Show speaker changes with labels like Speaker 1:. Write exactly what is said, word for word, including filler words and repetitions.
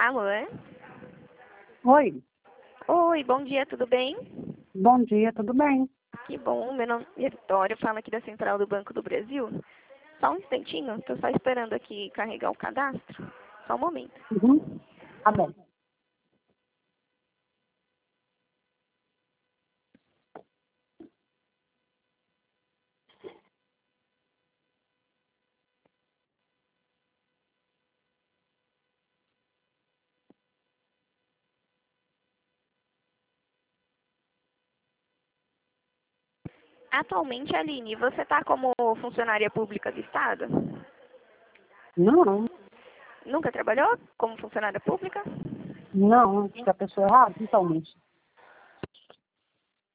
Speaker 1: Alô? É?
Speaker 2: Oi,
Speaker 1: Oi, bom dia, tudo bem?
Speaker 2: bom dia, tudo bem?
Speaker 1: Que bom, meu nome é Vitória, falo aqui da Central do Banco do Brasil. Só um instantinho, estou só esperando aqui carregar o cadastro. Só um momento.
Speaker 2: Uhum. Tá bom.
Speaker 1: Atualmente, Aline, você está como funcionária pública do Estado?
Speaker 2: Não,
Speaker 1: Nunca trabalhou como funcionária pública?
Speaker 2: não, acho que a pessoa é errada, totalmente.